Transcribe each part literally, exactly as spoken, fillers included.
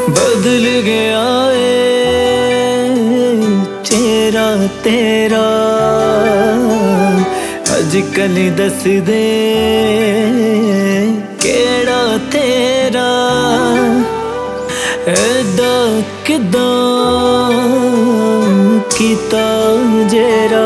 बदल गया ए चेहरा तेरा अजकल दस दे केड़ा तेरा ऐदा किदां कीता जेरा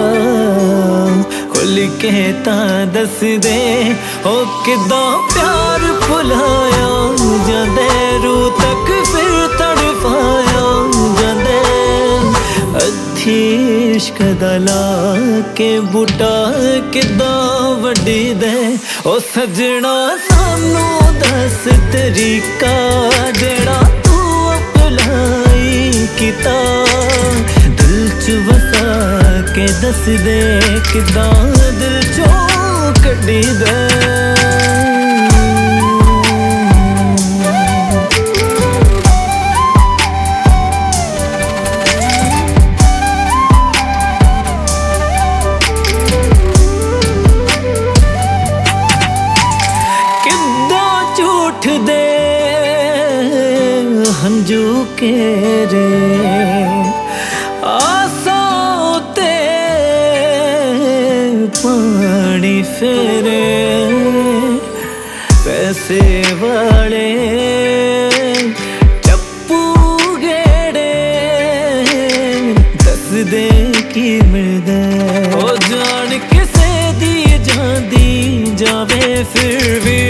खुल के तां दस दे ओ किदां प्यार भुलाया जांदे रूह तक फिर तड़पाया जांदे अथी इश्क दा ला के बूटा किदां वड्डी दे ओ सजना सानू दस तरीका जेड़ा तू अपनाई कीता दिल च वसा के दस दे किदां दिल चों कड्डी दे दे हंजू के रे आसां ते पानी फेरे पैसे वाले चप्पू गेड़े दस दे की मिलदा ओ जान किसे दी जांदी जावे फिर भी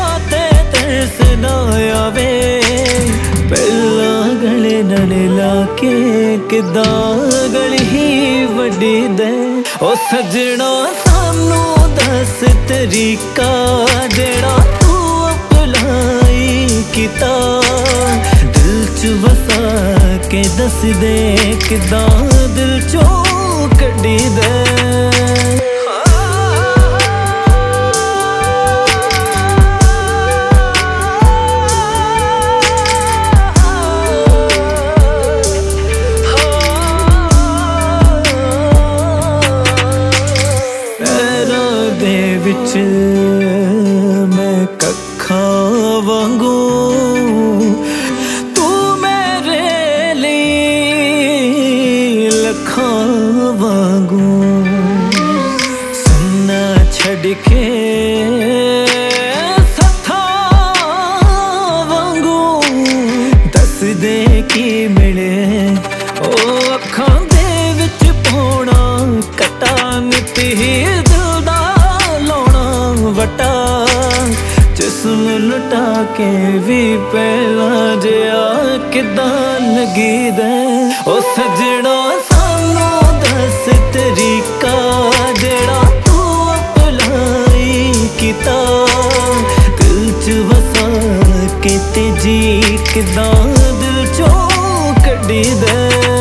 आवे पहला गले नाल लाके किदां गली ही वड्डी दे ओ सजना सानू दस तरीका जेड़ा तू अपनाई कीता दिल च वसा के दस दे किदां दिल चों कड्डी दे विच मैं कखा वांगू तू मेरे लिए लखा वांगू सुनना छड़ के सथा वांगू दस दे की मिले ओ अखां दे विच पौना कटा मिट्टी वटा जिस्म लुटा के भी पहला जिया किदां लगी दे ओ सजना सानू दस तरीका जेड़ा तू अपनाई कीता दिल च वसा के तेजी किदां दिल चों कड्डी दे।